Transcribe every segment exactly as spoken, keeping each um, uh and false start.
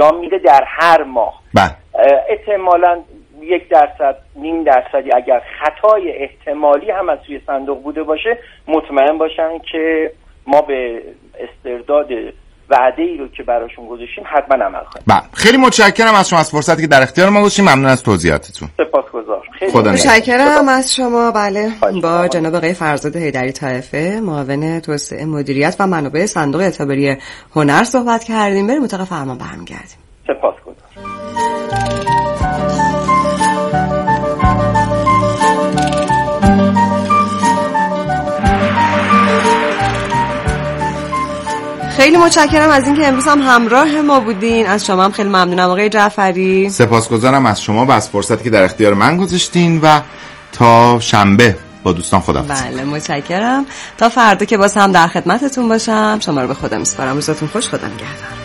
انجام میده در هر ماه. بله. احتمالاً یک درصد نیم درصدی اگر خطای احتمالی هم از توی صندوق بوده باشه مطمئن باشن که ما به استرداد وعده ای رو که براشون گذاشتیم حتما عمل کنیم. بله. خیلی متشکرم از شما، از فرصتی که در اختیار ما گذاشتیم. ممنون از توضیحاتتون. سپاسگزارم. خدا متشکرم از شما. بله، با جناب آقای فرزاد حیدری طائفه، معاون توسعه مدیریت و منابع صندوق اعتباری هنر صحبت کردیم. بریم اتاق فرمان برمیگردیم. سپاسگزارم. خیلی متشکرم از اینکه امروز هم همراه ما بودین. از شما هم خیلی ممنونم آقای جعفری. سپاسگزارم از شما و از فرصتی که در اختیار من گذاشتین و تا شنبه با دوستان خداحافظ. بله متشکرم. تا فردا که باز هم در خدمتتون باشم. شما رو به خدا میسپارم. روزتون خوش. خدا نگهدار.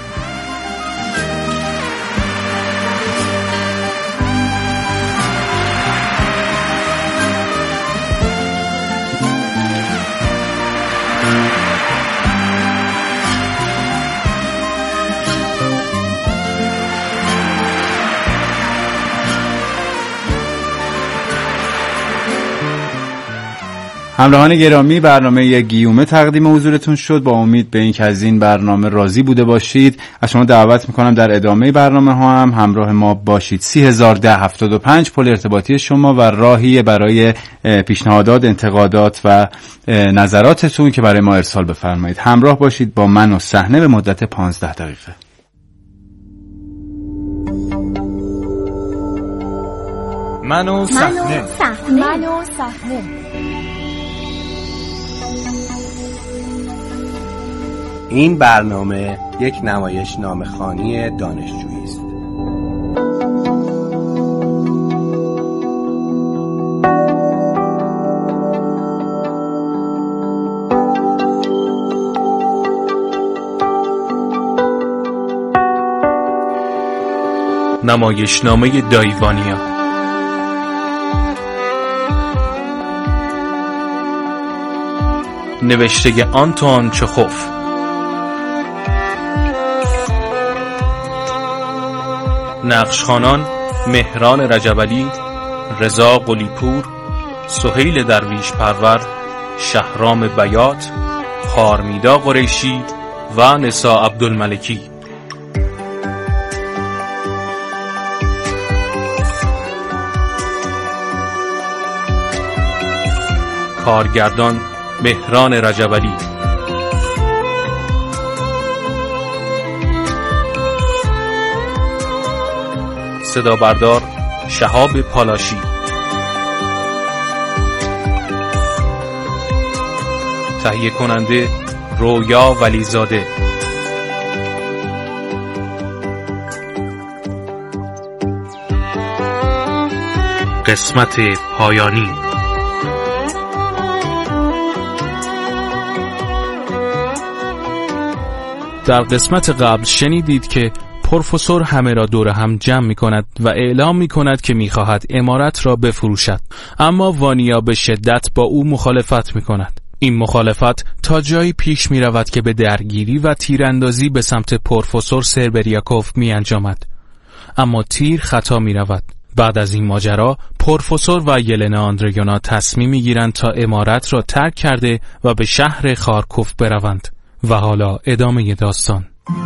همراهان گرامی، برنامه گیومه تقدیم حضورتون شد. با امید به اینکه از این برنامه راضی بوده باشید، از شما دعوت میکنم در ادامه برنامه ها هم همراه ما باشید. سی هزار ده هفتاد و پنج پل ارتباطی شما و راهی برای پیشنهادات، انتقادات و نظراتتون که برای ما ارسال بفرمایید. همراه باشید با من و صحنه به مدت پانزده دقیقه. من و صحنه. من و صحنه. این برنامه یک نمایشنامه‌خوانی دانشجویی است. نمایشنامه دایوانیا. نوشته آنتوان چخوف. نقشخوانان: مهران رجبعلی، رضا قلی‌پور، سهیل درویش پرور، شهرام بیات، خارمیدا قریشی و نسا عبدالملکی. کارگردان: مهران رجبعلی. صدا بردار: شهاب پالاشی. تهیه کننده: رویا ولیزاده. قسمت پایانی. در قسمت قبل شنیدید که پروفسور همه را دور هم جمع می کند و اعلام می کند که می خواهد عمارت را بفروشد، اما وانیا به شدت با او مخالفت می کند. این مخالفت تا جایی پیش می رود که به درگیری و تیراندازی به سمت پروفسور سربریاکوف می انجامد، اما تیر خطا می رود. بعد از این ماجرا پروفسور و یلنا آندریونا تصمیم می گیرند تا عمارت را ترک کرده و به شهر خارکوف بروند. و حالا ادامه داستان.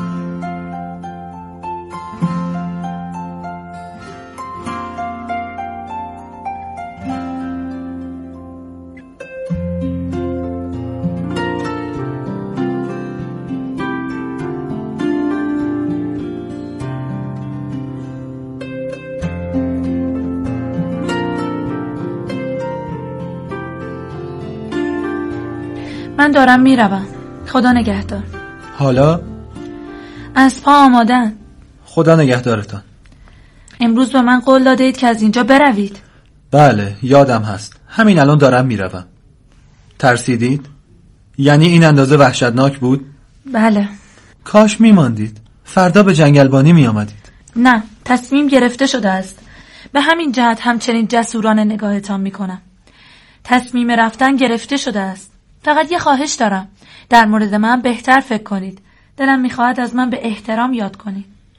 من دارم میروم. خدا نگهدار. حالا؟ از پا آمادن. خدا نگهدارتان. امروز به من قول داده اید که از اینجا بروید. بله یادم هست. همین الان دارم میروم. ترسیدید؟ یعنی این اندازه وحشتناک بود؟ بله. کاش میماندید. فردا به جنگلبانی میآمدید. نه، تصمیم گرفته شده است. به همین جهت همچنین جسورانه نگاهتان میکنم. تصمیم رفتن گرفته شده است. فقط یه خواهش دارم. در مورد من بهتر فکر کنید. دلم میخواهد از من به احترام یاد کنید.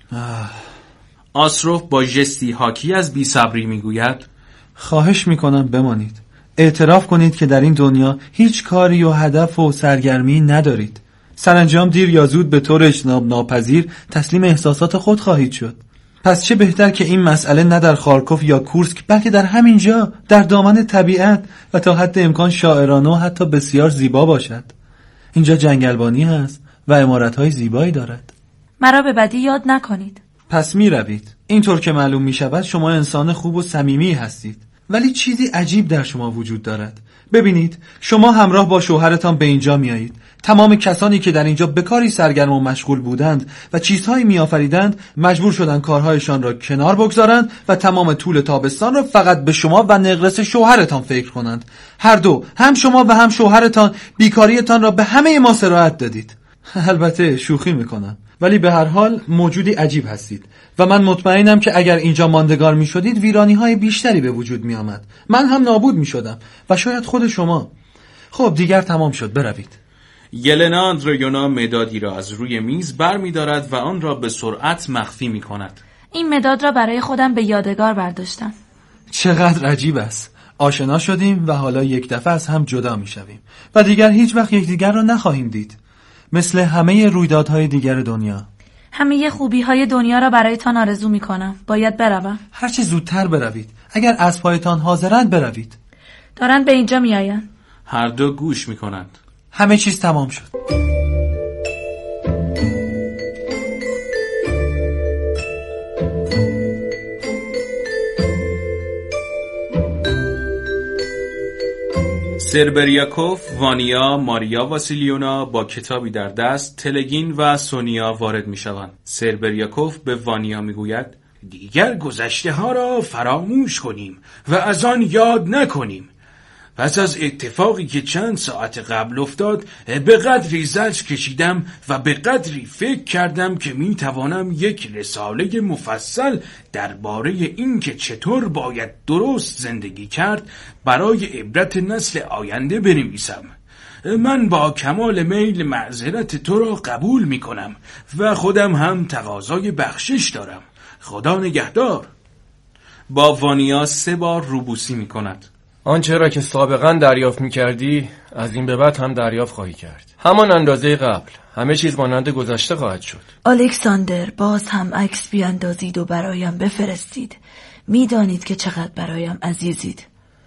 آسروف با ژستی حاکی از بی‌صبری میگوید خواهش میکنم بمانید. اعتراف کنید که در این دنیا هیچ کاری و هدف و سرگرمی ندارید. سرانجام دیر یا زود به طور اجتناب ناپذیر تسلیم احساسات خود خواهید شد. پس چه بهتر که این مسئله نه در خارکوف یا کورسک بلکه در همین جا در دامن طبیعت و تا حد امکان شاعرانه و حتی بسیار زیبا باشد. اینجا جنگلبانی هست و عمارت‌های زیبایی دارد. مرا به بدی یاد نکنید. پس می روید. اینطور که معلوم می شود شما انسان خوب و صمیمی هستید، ولی چیزی عجیب در شما وجود دارد. ببینید، شما همراه با شوهرتان به اینجا می آیید. تمام کسانی که در اینجا به کاری سرگرم و مشغول بودند و چیزهایی می آفریدند مجبور شدند کارهایشان را کنار بگذارند و تمام طول تابستان را فقط به شما و نقرس شوهرتان فکر کنند. هر دو، هم شما و هم شوهرتان، بیکاریتان را به همه ما سراحت دادید. البته شوخی میکنم، ولی به هر حال موجودی عجیب هستید و من مطمئنم که اگر اینجا ماندگار می شدید ویرانی های بیشتری به وجود می آمد. من هم نابود می شدم و شاید خود شما. خب دیگر تمام شد، بروید. یلنا آندریونا مدادی را از روی میز بر می دارد و آن را به سرعت مخفی می کند. این مداد را برای خودم به یادگار برداشتم. چقدر عجیب است. آشنا شدیم و حالا یک دفعه از هم جدا می شویم و دیگر هیچ وقت یکدیگر را نخواهیم دید. مثل همه رویدادهای دیگر دنیا. همه خوبی‌های دنیا را برایتان آرزو می‌کنم. باید بروم. هر چه زودتر بروید. اگر اسب‌هایتان حاضرند بروید. دارند به اینجا میآیند. هر دو گوش می‌کنند. همه چیز تمام شد. سربریاکوف، وانیا، ماریا واسیلیونا با کتابی در دست، تلگین و سونیا وارد می شوند. سربریاکوف به وانیا می گوید دیگر گذشته ها را فراموش کنیم و از آن یاد نکنیم. پس از اتفاقی که چند ساعت قبل افتاد به قدری زجر کشیدم و به قدری فکر کردم که می توانم یک رساله مفصل درباره این که چطور باید درست زندگی کرد برای عبرت نسل آینده بنویسم. من با کمال میل معذرت تو را قبول می کنم و خودم هم تقاضای بخشش دارم. خدا نگهدار. با وانیا سه بار روبوسی می کند. آنچه را که سابقا دریافت می کردی از این به بعد هم دریافت خواهی کرد. همان اندازه قبل. همه چیز مانند گذشته خواهد شد. الکساندر، باز هم عکس بیاندازید و برایم بفرستید. می دانید که چقدر برایم عزیزید.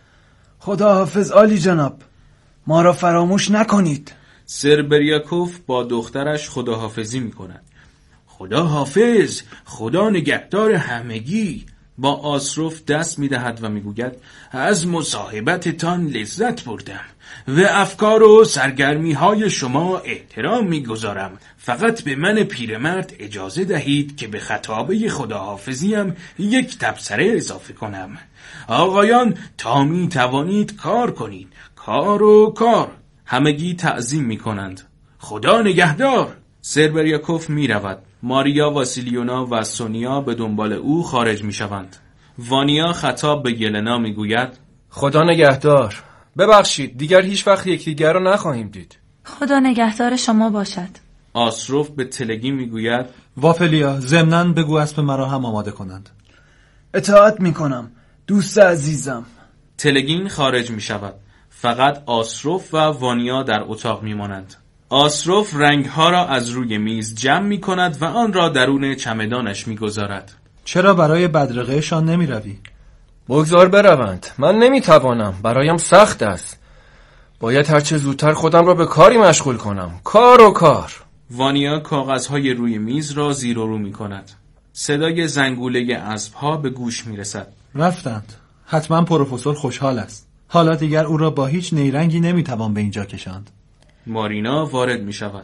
خدا حافظ عالی جناب، ما را فراموش نکنید. سربریاکوف با دخترش خداحافظی می کند. خدا حافظ، خدا نگهدار همگی. با آسروف دست می دهد و می گوید از مصاحبتتان لذت بردم و افکار و سرگرمی های شما احترام می گذارم. فقط به من پیرمرد اجازه دهید که به خطابه خداحافظیم یک تبصره اضافه کنم. آقایان، تا می توانید کار کنید. کار و کار. همگی تعظیم می کنند. خدا نگهدار. سربریاکوف می رود. ماریا واسیلیونا و سونیا به دنبال او خارج می شوند. وانیا خطاب به یلنا می گوید خدا نگهدار. ببخشید دیگر هیچ وقت یکدیگر را نخواهیم دید. خدا نگهدار شما باشد. آسروف به تلگین می گوید وافلیا، ضمناً بگو اسب مرا هم آماده کنند. اطاعت می کنم دوست عزیزم. تلگین خارج می شود. فقط آسروف و وانیا در اتاق می مانند. آسروف رنگها را از روی میز جمع می کند و آن را درون چمدانش می گذارد. چرا برای بدرقه شان نمی روی؟ بگذار بروند. من نمی توانم. برایم سخت است. باید هرچه زودتر خودم را به کاری مشغول کنم. کار و کار. وانیا کاغذهای روی میز را زیر و رو می کند. صدای زنگوله اسبها به گوش می رسد. رفتند. حتما پروفسور خوشحال است. حالا دیگر او را با هیچ نیرنگی نمی توان به اینجا کشاند. مارینا وارد می شود.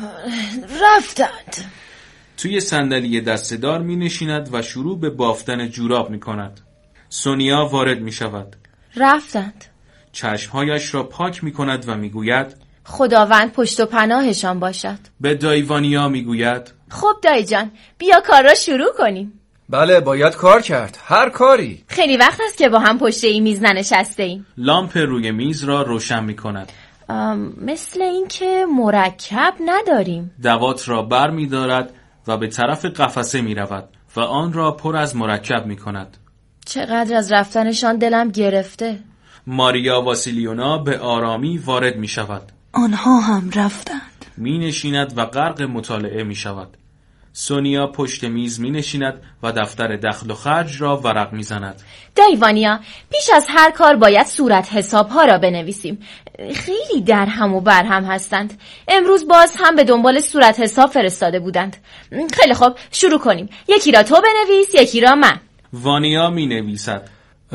رفتند. توی صندلی دسته‌دار می نشیند و شروع به بافتن جوراب می کند. سونیا وارد می شود. رفتند. چشمهایش را پاک می کند و می گوید خداوند پشت و پناهشان باشد. به دایی وانیا می گوید خب دایی جان، بیا کار را شروع کنیم. بله، باید کار کرد. هر کاری. خیلی وقت است که با هم پشت این میز ننشسته ایم. لامپ روی میز را روشن می کند. مثل این که مرکب نداریم. دوات را بر می دارد و به طرف قفسه می رود و آن را پر از مرکب می کند. چقدر از رفتنشان دلم گرفته. ماریا واسیلیونا به آرامی وارد می شود. آنها هم رفتند. می نشیند و غرق مطالعه می شود. سونیا پشت میز می نشیند و دفتر دخل و خرج را ورق می زند. دایی وانیا، پیش از هر کار باید صورت حساب ها را بنویسیم. خیلی در هم و بر هم هستند. امروز باز هم به دنبال صورت حساب فرستاده بودند. خیلی خوب، شروع کنیم. یکی را تو بنویس، یکی را من. وانیا می نویسد.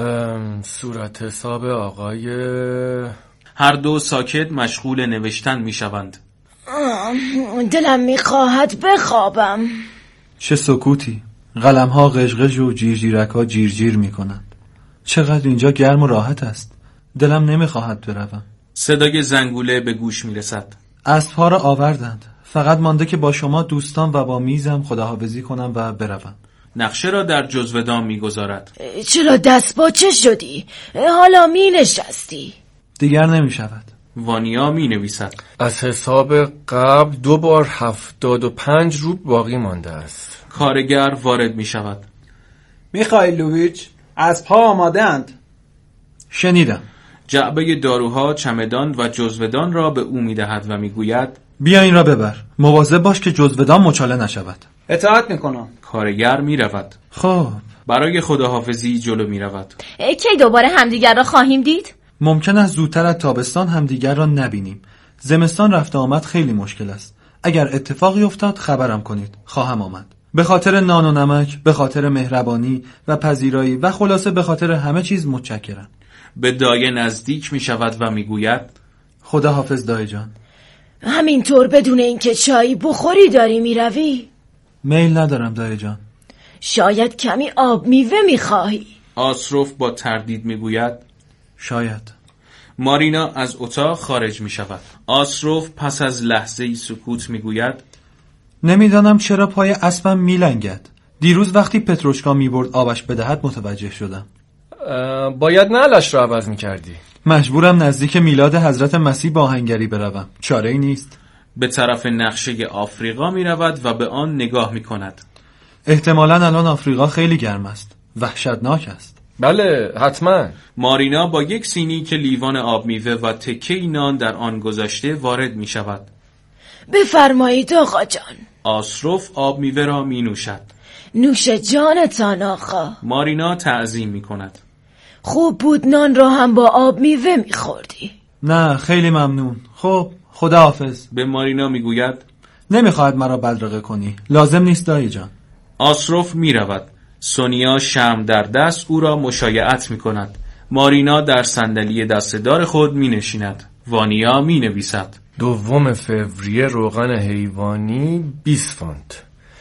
صورت حساب آقای... هر دو ساکت مشغول نوشتن می شوند. دلم می خواهد بخوابم. چه سکوتی. قلم ها قشقش و جیرجیرک ها جیرجیر می کنند. چقدر اینجا گرم و راحت است. دلم نمی خواهد بروم. صدای زنگوله به گوش می رسد. اسبها را آوردند. فقط مانده که با شما دوستان و با میزم خداحافظی کنم و بروم. نقشه را در جزوه‌دان می گذارد. چرا دست باچه شدی؟ حالا می نشستی. دیگر نمی شود. وانیا می نویسد. از حساب قبل دو بار هفتاد و پنج روب باقی مانده است. کارگر وارد می شود. میخائیلوویچ، اسبها آماده اند. شنیدم. جعبه داروها، چمدان و جزوه‌دان را به او می دهد و می گوید بیا این را ببر. مواظب باش که جزوه‌دان مچاله نشود. اطاعت میکنم. کارگر می رود. خب برای خداحافظی جلو می رود. کی دوباره همدیگر را خواهیم دید؟ ممکن است زودتر از تابستان همدیگر را نبینیم. زمستان رفت آمد خیلی مشکل است. اگر اتفاقی افتاد خبرم کنید. خواهم آمد. به خاطر نان و نمک، به خاطر مهربانی و پذیرایی و خلاصه به خاطر همه چیز متشکرم. به دایه نزدیک می شود و می گوید خدا حافظ دایی جان. همینطور بدون اینکه چایی بخوری داری می روی؟ میل ندارم دایی جان. شاید کمی آب میوه می خواهی. آسروف با تردید می گوید شاید. مارینا از اتاق خارج می شود. آسروف پس از لحظه‌ای سکوت می گوید نمیدانم چرا پای اسبم می لنگد. دیروز وقتی پتروشکا می برد آبش بدهد متوجه شدم. باید نعلش را عوض می کردی. مجبورم نزدیک میلاد حضرت مسیح با آهنگری بروم. چاره ای نیست. به طرف نقشه آفریقا می رود و به آن نگاه می کند. احتمالاً الان آفریقا خیلی گرم است. وحشتناک است. بله حتما. مارینا با یک سینی که لیوان آب میوه و تکه نان در آن گذاشته وارد می شود. بفرمایید آقا جان. آسروف آب میوه را می نوشد. نوش جانتان آقا. مارینا تعظیم می کند. خوب بود نان را هم با آب میوه می خوردی. نه خیلی ممنون. خب خدا حافظ. به مارینا می گوید نمیخواهد مرا بدرقه کنی. لازم نیست دایی جان. آسروف می رود. سونیا شمع در دست او را مشایعت می کند. مارینا در صندلی دسته‌دار خود می نشیند. وانیا می نویسد دوم فوریه روغن حیوانی بیست فونت.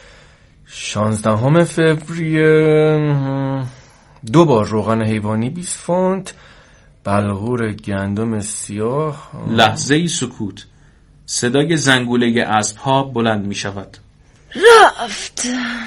شانزدهم فوریه دو بار روغن حیوانی بیست فونت. بلغور گندم سیاه. لحظه‌ای سکوت. صدای زنگوله اسب‌ها بلند می شود. رفت.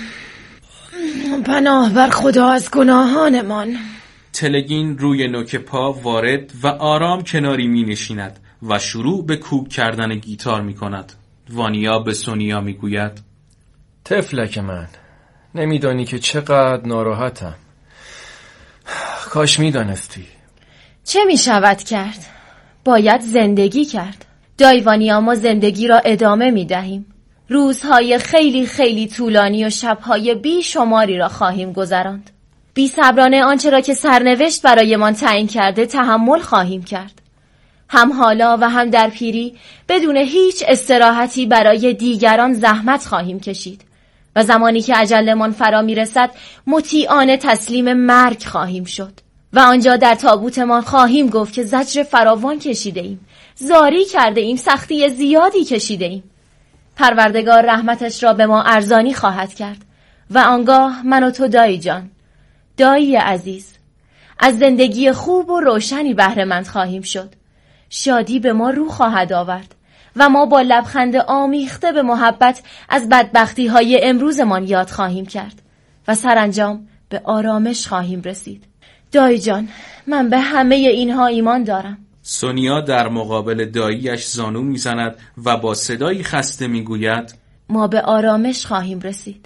پناه بر خدا از گناهانمان. تلگین روی نوک پا وارد و آرام کناری می نشیند و شروع به کوک کردن گیتار می کند. وانیا به سونیا می گوید طفلک من، نمیدانی که چقدر ناراحتم. کاش می دانستی. چه می شود کرد؟ باید زندگی کرد. دایوانیا ما زندگی را ادامه می دهیم. روزهای خیلی خیلی طولانی و شبهای بی شماری را خواهیم گذراند. بی صبرانه آنچه را که سرنوشت برایمان تعیین کرده تحمل خواهیم کرد. هم حالا و هم در پیری بدون هیچ استراحتی برای دیگران زحمت خواهیم کشید و زمانی که اجلمان فرا میرسد مطیعانه تسلیم مرگ خواهیم شد و آنجا در تابوتمان خواهیم گفت که زجر فراوان کشیده ایم، زاری کرده ایم، سختی زیادی کشیده ایم. پروردگار رحمتش را به ما ارزانی خواهد کرد و آنگاه من و تو دایی جان، دایی عزیز، از زندگی خوب و روشنی بهره مند خواهیم شد. شادی به ما رو خواهد آورد و ما با لبخند آمیخته به محبت از بدبختی های امروزمان یاد خواهیم کرد و سرانجام به آرامش خواهیم رسید. دایی جان، من به همه اینها ایمان دارم. سونیا در مقابل داییش زانو میزند و با صدایی خسته میگوید ما به آرامش خواهیم رسید.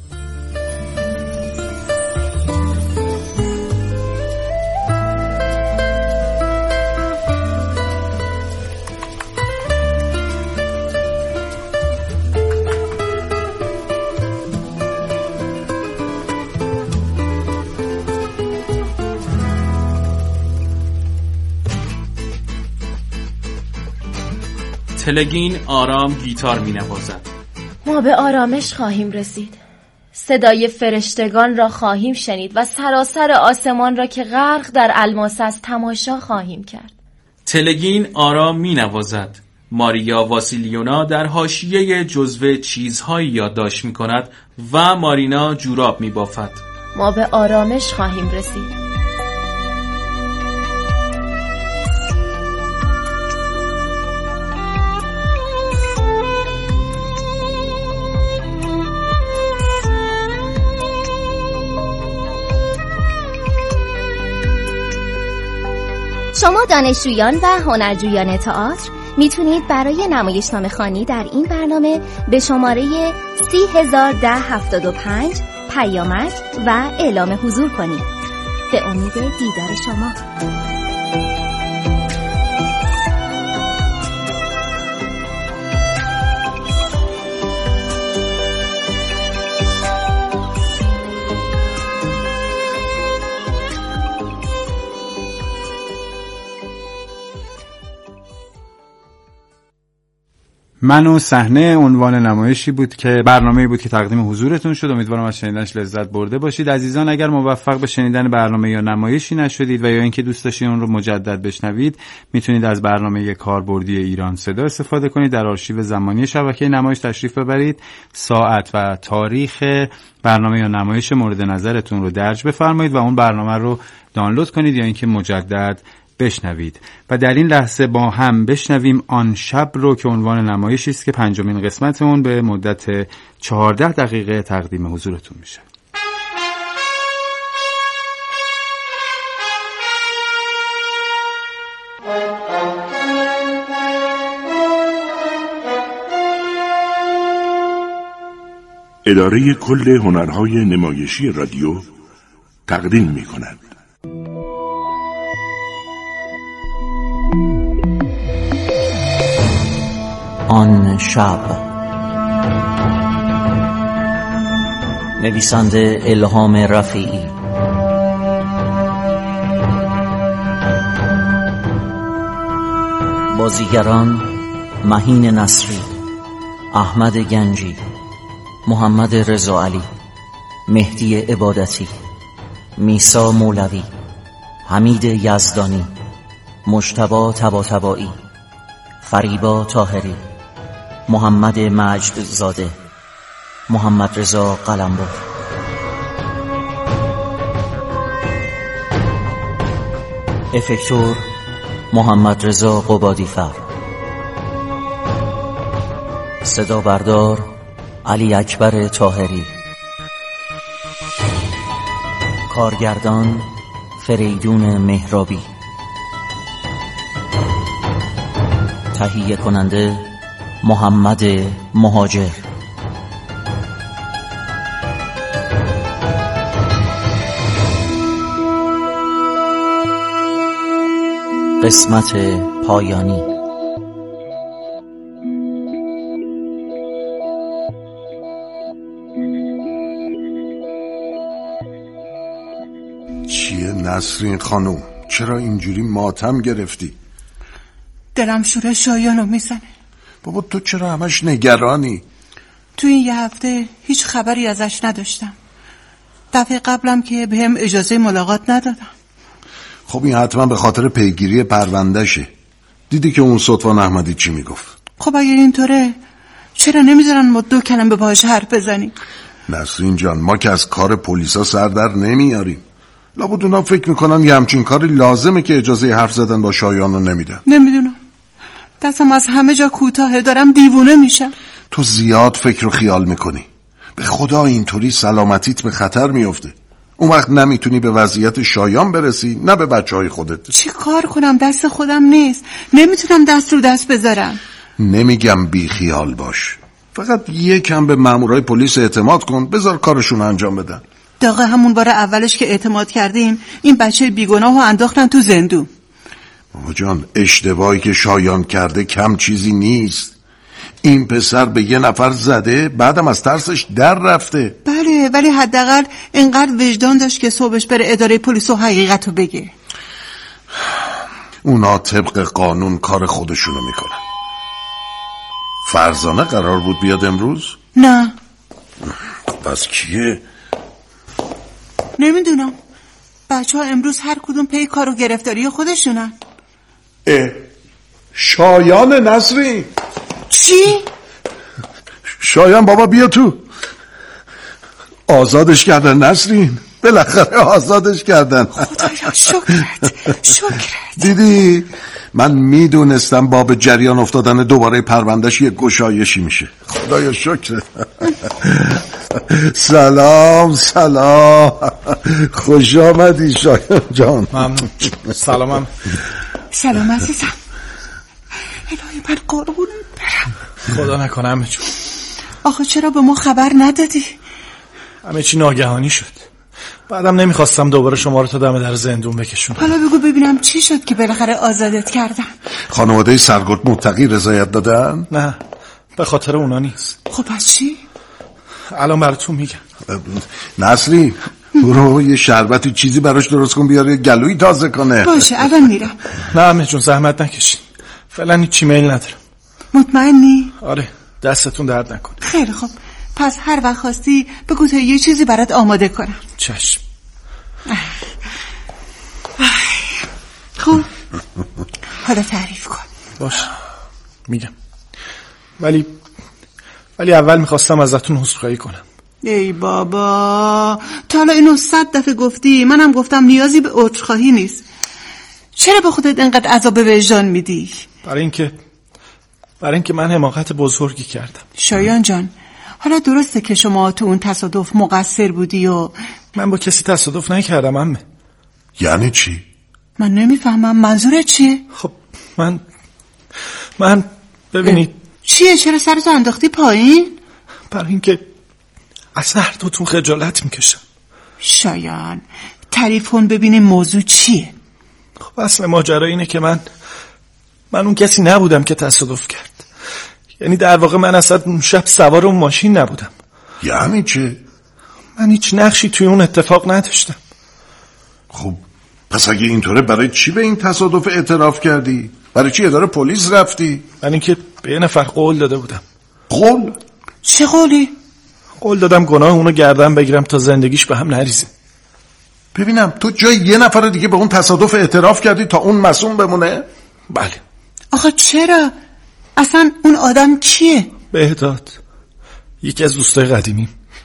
تلگین آرام گیتار می نوازد. ما به آرامش خواهیم رسید. صدای فرشتگان را خواهیم شنید و سراسر آسمان را که غرق در الماس است تماشا خواهیم کرد. تلگین آرام می نوازد. ماریا واسیلیونا در حاشیه جزوه چیزهایی یادداشت می کند و مارینا جوراب می بافد. ما به آرامش خواهیم رسید. شما دانشجویان و هنرجویان تئاتر میتونید برای نمایشنامه خوانی در این برنامه به شماره سی هزار ده هفتاد و پنج پیامک و اعلام حضور کنید. به امید دیدار شما. من و صحنه عنوان نمایشی بود که برنامه‌ای بود که تقدیم حضورتون شد. امیدوارم از شنیدنش لذت برده باشید. عزیزان اگر موفق به شنیدن برنامه یا نمایشی نشدید و یا اینکه دوست داشتید اون رو مجدد بشنوید، میتونید از برنامه کاربردی ایران صدا استفاده کنید. در آرشیو زمانی شبکه نمایش تشریف ببرید، ساعت و تاریخ برنامه یا نمایش مورد نظرتون رو درج بفرمایید و اون برنامه رو دانلود کنید یا اینکه مجدد بشنوید. و در این لحظه با هم بشنویم آن شب رو که عنوان نمایشی است که پنجمین قسمت اون به مدت چهارده دقیقه تقدیم حضورتون میشه. اداره کل هنرهای نمایشی رادیو تقدیم می‌کند. آن شب. نویسنده الهام رفیعی. بازیگران مهین نصری، احمد گنجی، محمد رضا علی، مهدی عبادتی، میسا مولوی، حمید یزدانی، مجتبی طباطبایی، فریبا طاهری، محمد مجد زاده، محمد رضا قلمرو. افکتور محمد رضا قبادیفر. صدا بردار علی اکبر طاهری. کارگردان فریدون مهرابی. تهیه کننده محمد مهاجر. قسمت پایانی. چیه نسرین خانم؟ چرا اینجوری ماتم گرفتی؟ دلم شوره شایانو میزنه. بابا تو چرا همش نگرانی؟ تو این یه هفته هیچ خبری ازش نداشتم. دفعه قبلم که بهم اجازه ملاقات ندادم. خب این حتما به خاطر پیگیری پروندهشه. دیدی که اون صدفان احمدی چی میگفت؟ خب اگر اینطوره چرا نمیذارن ما دو کلمه باهاش حرف بزنیم؟ نسرین جان، ما که از کار پلیسا سر در نمیاریم. لابد اونا فکر میکنن یه همچین کاری لازمه که اجازه حرف زدن با شایانو نمیدن. نمیدونم، دستم از همه جا کوتاهه، دارم دیوونه میشم. تو زیاد فکر و خیال میکنی. به خدا اینطوری سلامتیت به خطر میفته. اون وقت نمیتونی به وضعیت شایان برسی نه به بچه های خودت. چی کار کنم؟ دست خودم نیست، نمیتونم دست رو دست بذارم. نمیگم بی خیال باش، فقط یکم به مامورای پلیس اعتماد کن، بذار کارشون انجام بدن. داغه همون بار اولش که اعتماد کردیم این بچه بیگناه رو انداختن تو زندون. بابا جان، اشتباهی که شایان کرده کم چیزی نیست. این پسر به یه نفر زده، بعدم از ترسش در رفته. بله، ولی حداقل اینقدر وجدان داشت که صبحش بره اداره پلیس و حقیقت رو بگه. اونا طبق قانون کار خودشونو میکنن. فرزانه قرار بود بیاد امروز؟ نه. پس کیه؟ نمیدونم. بچه ها امروز هر کدوم پی کار و گرفتاری خودشونن. اه شایان نسرین. چی؟ شایان بابا بیا تو. آزادش کردن نسرین، بالاخره آزادش کردن. خدایا شکرت شکرت. دیدی من میدونستم باب جریان افتادن دوباره پروندهش یه گشایشی میشه. خدایا شکرت. سلام سلام، خوش آمدی شایان جان. ممنون. سلامم. سلام عزیزم. الهی من قربون برم. خدا نکنه همه جون. آخه چرا به ما خبر ندادی؟ همه چی ناگهانی شد. بعدم نمیخواستم دوباره شما رو تا دم در زندون بکشونم. حالا بگو ببینم چی شد که بالاخره آزادت کردن؟ خانواده سرگرد متقی رضایت دادن؟ نه، به خاطر اونا نیست. خب پس چی؟ الان براتون میگم. نسری برو یه شربتی چیزی براش درست کن بیاره گلوی تازه کنه. باشه الان میرم. نه همه جون زحمت نکشین، فعلا هیچ میل ندارم. مطمئنی؟ آره، دستتون درد نکنه. خیلی خوب، پس هر وقت خواستی بگو تا یه چیزی برات آماده کنم. چشم. خب حالا تعریف کن. باش میگم، ولی ولی اول میخواستم ازتون عذرخواهی کنم. ای بابا، تا حالا اینو صد دفعه گفتی، منم گفتم نیازی به عذرخواهی نیست. چرا به خودت اینقدر عذاب وجدان میدی؟ برای اینکه برای اینکه من حماقت بزرگی کردم. شایان جان، حالا درسته که شما تو اون تصادف مقصر بودی و من با کسی تصادف نکردم عمه. یعنی چی؟ من نمیفهمم منظورت چیه؟ خب من من ببینید چیه؟ چرا سرتو انداختی پایین؟ برای اینکه از هر دوتون خجالت میکشم. شایان تعریف کن ببینیم موضوع چیه. خب اصل ماجرا اینه که من من اون کسی نبودم که تصادف کرد. یعنی در واقع من اصلا اون شب سوار اون ماشین نبودم. یعنی چه؟ من هیچ نقشی توی اون اتفاق نداشتم. خب پس اگه اینطوره برای چی به این تصادف اعتراف کردی؟ برای چی اداره پلیس رفتی؟ من اینکه به یه نفر قول داده بودم. قول؟ چه قولی؟ قول دادم گناه اونو گردن بگیرم تا زندگیش به هم نریزه. ببینم تو جای یه نفر دیگه به اون تصادف اعتراف کردی تا اون معصوم بمونه؟ بله. آخه چرا؟ اصلا اون آدم کیه؟ بهداد، یکی از دوستای قدیمیم.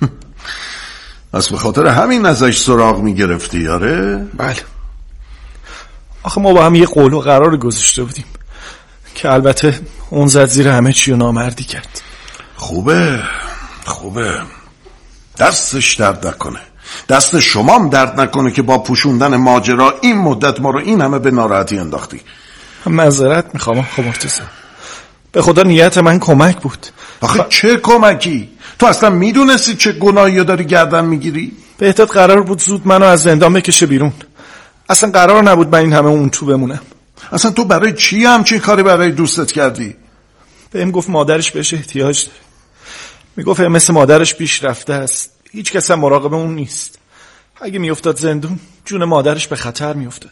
از به خاطر همین ازش سراغ میگرفتی؟ آره؟ بله. آخه ما با هم یه قول و قرار گذاشته بودیم که البته اون زد زیر همه چی و نامردی کرد. خوبه خوبه، دستش درد نکنه، دست شمام درد نکنه که با پوشوندن ماجرا این مدت ما رو این همه به ناراحتی انداختی. معذرت میخوام آقا مرتضی، به خدا نیت من کمک بود. آخه خ... چه کمکی؟ تو اصلا میدونستی چه گناهی داری گردن میگیری؟ بهتت قرار بود زود منو از زندان بکشه بیرون، اصلا قرار نبود من این همه اون تو بمونم. اصلا تو برای چی همچین کاری برای دوستت کردی؟ بهم گفت مادرش بهش احتیاج داره، میگفت مثل مادرش پیش رفته است، هیچ کس هم مراقب اون نیست، اگه میافتاد زندون جون مادرش به خطر میافتاد.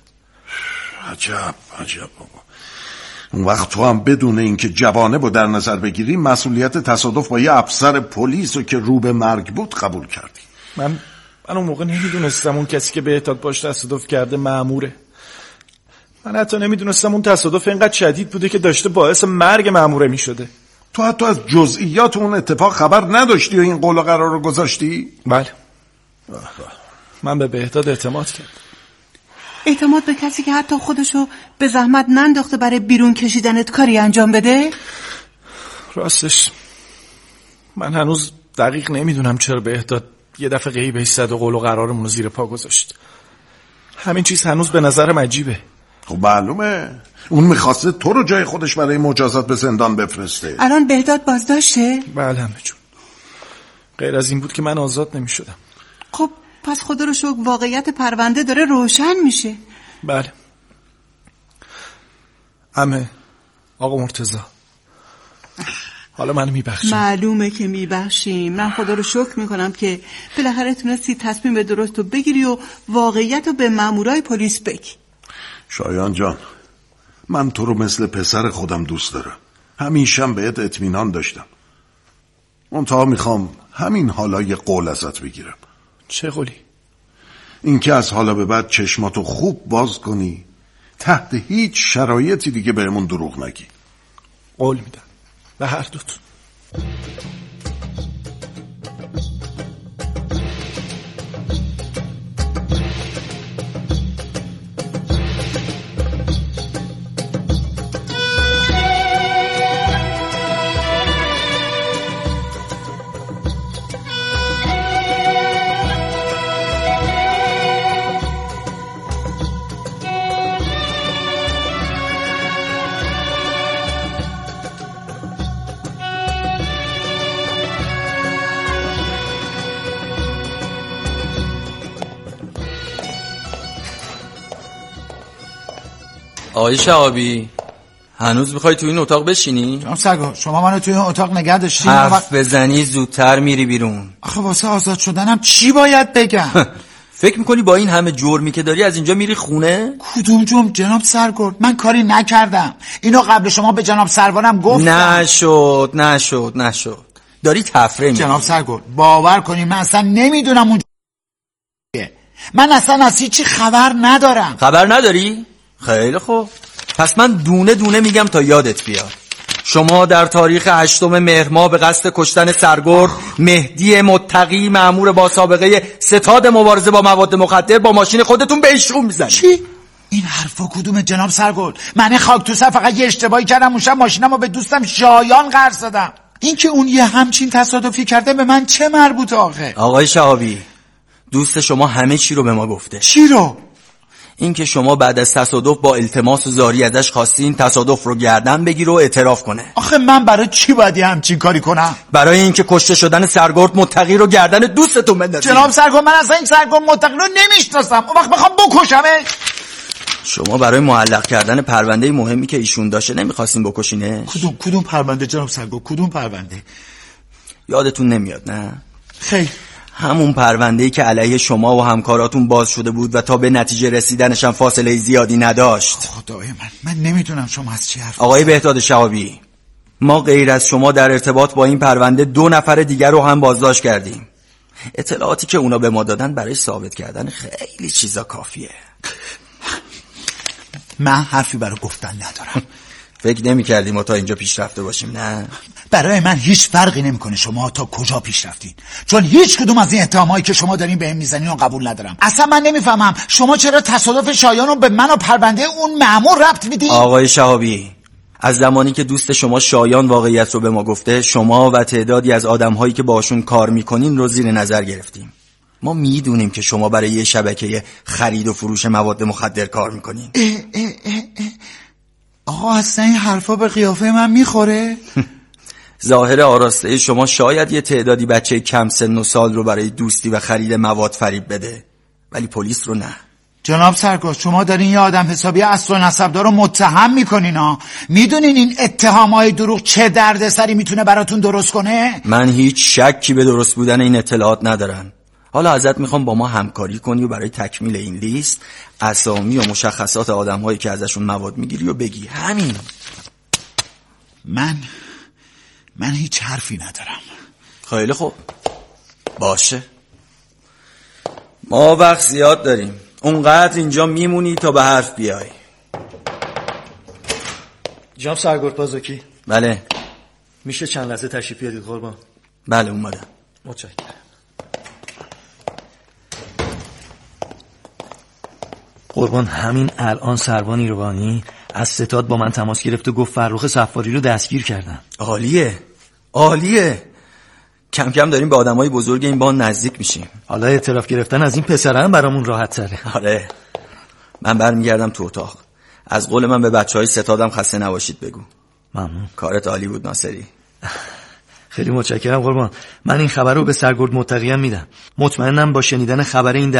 عجب عجب بابا. اون وقت تو هم بدون اینکه جوانه با در نظر بگیری مسئولیت تصادف با یه افسر پلیس رو که رو به مرگ بود قبول کردی. من من اون موقع نمیدونستم اون کسی که بهتاد باش تصادف کرده مأموره. من حتی نمیدونستم اون تصادف اینقدر شدید بوده که داشته باعث مرگ مأموره میشده. تو حتی از جزئیات اون اتفاق خبر نداشتی و این قول و قرار رو گذاشتی؟ بله. من به بهداد اعتماد کردم. اعتماد به کسی که حتی خودشو به زحمت ننداخته برای بیرون کشیدنت کاری انجام بده؟ راستش من هنوز دقیق نمیدونم چرا بهداد یه دفعه غیبش زد و قول و قرارمون رو زیر پا گذاشت. همین چیز هنوز به نظرم عجیبه. خب معلومه اون میخواسته تو رو جای خودش برای مجازات به زندان بفرسته. الان بهداد بازداشته؟ بله همه جون. غیر از این بود که من آزاد نمیشدم. خب پس خدا رو شکر واقعیت پرونده داره روشن میشه. بله. عمه، آقا مرتضی، حالا منو میبخشیم؟ معلومه که میبخشیم. من خدا رو شکر میکنم که بالاخره تونستی تصمیم درست رو بگیری و واقعیت رو به مامورای پلیس بگی. شایان جان، من تو رو مثل پسر خودم دوست دارم. همیشم بهت اطمینان داشتم. منتها میخوام همین حالا یه قول ازت بگیرم. چه قولی؟ اینکه از حالا به بعد چشماتو خوب باز کنی، تحت هیچ شرایطی دیگه بهمون دروغ نگی. قول میدم به هر دوتون. آقای شهابی، هنوز میخوای تو این اتاق بشینی؟ جناب سرگار، شما منو توی این اتاق نگه داشتی؟ حرف بزنی زودتر میری بیرون. آخه واسه آزاد شدنم چی باید بگم؟ فکر میکنی با این همه جرمی که داری از اینجا میری خونه؟ کدوم جرم جناب سرگار؟ من کاری نکردم. اینو قبل شما به جناب سرگارم گفتم. نشد نشد نشد داری تفره میکنی. جناب سرگار باور کنید من اصلا نمیدونم اون من اصلا از هیچی خبر ندارم. خبر نداری؟ خیلی خوب، پس من دونه دونه میگم تا یادت بیاد. شما در تاریخ هشتم مهر ماه به قصد کشتن سرگرد مهدی متقی مأمور با سابقه ستاد مبارزه با مواد مخدر با ماشین خودتون به ایشون میزنید. چی؟ این حرفا کدومه جناب سرگرد؟ من خاک تو سر فقط یه اشتباهی کردم، اون شب ماشینمو به دوستم شایان قرض دادم. این که اون یه همچین تصادفی کرده به من چه مربوطه آخه؟ آقای شهابی، دوست شما همه چی رو به ما گفته. چی رو؟ این که شما بعد از تصادف با التماس و زاری ازش خواستین تصادف رو گردن بگیره و اعتراف کنه. آخه من برای چی باید همچین کاری کنم؟ برای اینکه کشته شدن سرگرد متقی رو گردن دوستتون بندازید. جناب سرگرد، من اصلا این سرگرد متقی رو نمیشناسم. اون وقت بخوام بکشمش. شما برای معلق کردن پرونده مهمی که ایشون داشته نمیخواستین بکشینش؟ کدوم کدوم پرونده جناب سرگرد؟ کدوم پرونده؟ یادتون نمیاد نه؟ خیر، همون پرونده‌ای که علیه شما و همکاراتون باز شده بود و تا به نتیجه رسیدنش هم فاصله زیادی نداشت. خدای من من نمیدونم شما از چی حرف. آقای بهداد شهابی، ما غیر از شما در ارتباط با این پرونده دو نفر دیگر رو هم بازداشت کردیم. اطلاعاتی که اونا به ما دادن برای ثابت کردن خیلی چیزا کافیه. من حرفی برای گفتن ندارم. فکر نمی کردیم ما تا اینجا پیش رفته باشیم نه؟ برای من هیچ فرقی نمیکنه شما تا کجا پیش رفتین، چون هیچ کدوم از این اتهامایی که شما دارین بهم میزنین رو قبول ندارم. اصلا من نمیفهمم شما چرا تصادف شایان رو به من و پرونده اون مأمور ربط میدین؟ آقای شهابی، از زمانی که دوست شما شایان واقعیت رو به ما گفته، شما و تعدادی از آدم‌هایی که باشون کار میکنین رو زیر نظر گرفتیم. ما میدونیم که شما برای یه شبکه خرید و فروش مواد مخدر کار میکنین. اه اه اه اه. آقا اصلا این حرفا به قیافه من میخوره؟ ظاهر آراسته شما شاید یه تعدادی بچه کم سن و سال رو برای دوستی و خرید مواد فریب بده، ولی پلیس رو نه. جناب سرگرد، شما دارین یه آدم حسابی اصل و نسبدار رو متهم میکنین ها. میدونین این اتهامای دروغ چه دردسری میتونه براتون درست کنه؟ من هیچ شکی به درست بودن این اطلاعات ندارم. حالا ازت میخوام با ما همکاری کنی و برای تکمیل این لیست اسامی و مشخصات آدم‌هایی که ازشون مواد میگیری و بگی. همین. من من هیچ حرفی ندارم. خیلی خوب، باشه. ما وقت زیاد داریم، اونقدر اینجا میمونی تا به حرف بیای. جناب سرگرد بازوکی. بله. میشه چند لحظه تشریف بیارید قربان؟ بله اومدم. متشکرم. قربان، همین الان سروان ایروانی از ستاد با من تماس گرفت و گفت فرخ صفاری رو دستگیر کردن. عالیه عالیه، کم کم داریم به آدمای بزرگ این بان نزدیک میشیم. حالا اعتراف گرفتن از این پسره هم برامون راحت تره. آره، من برمیگردم تو اتاق. از قول من به بچهای ستادم خسته نباشید بگو. ممنون. کارت عالی بود ناصری. خیلی متشکرم قربان. من این خبر رو به سرگرد متقیم میدم. مطمئنم با شنیدن خبر این